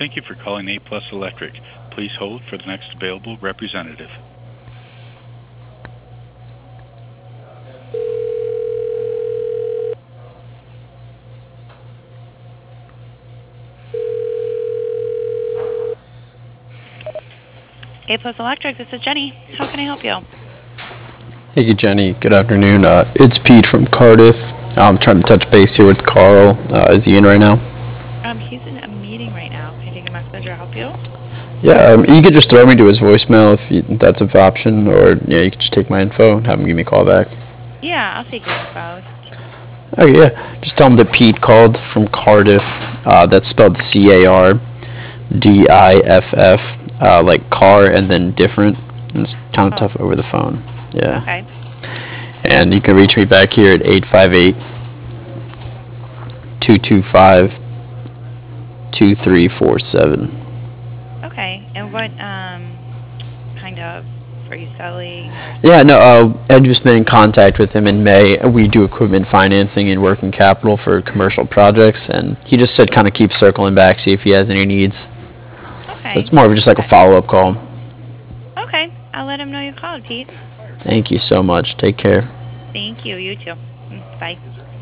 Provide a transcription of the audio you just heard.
Thank you for calling A Plus Electric. Please hold for the next available representative. A Plus Electric, this is Jenny. How can I help you? Hey, Jenny. Good afternoon. It's Pete from Cardiff. I'm trying to touch base here with Carl. Is he in right now? He's in a meeting right now. Can I take a message or help you? Yeah, you could just throw me to his voicemail if that's an option, or yeah, you could just take my info and have him give me a call back. Yeah, I'll take your info. Oh yeah, just tell him that Pete called from Cardiff. That's spelled Cardiff, like car and then different. It's kind of Oh, tough over the phone. Yeah, okay. and you can reach me back here at 858-225-2347. Okay. And what kind of are you selling or Yeah, something? no, I've just been in contact with him in May. We do equipment financing and working capital for commercial projects, and he just said kind of keep circling back, see if he has any needs. So Okay. it's more of just like a follow-up call. Okay. I'll let him know you called, Pete. Thank you so much. Take care. Thank you. You too. Bye.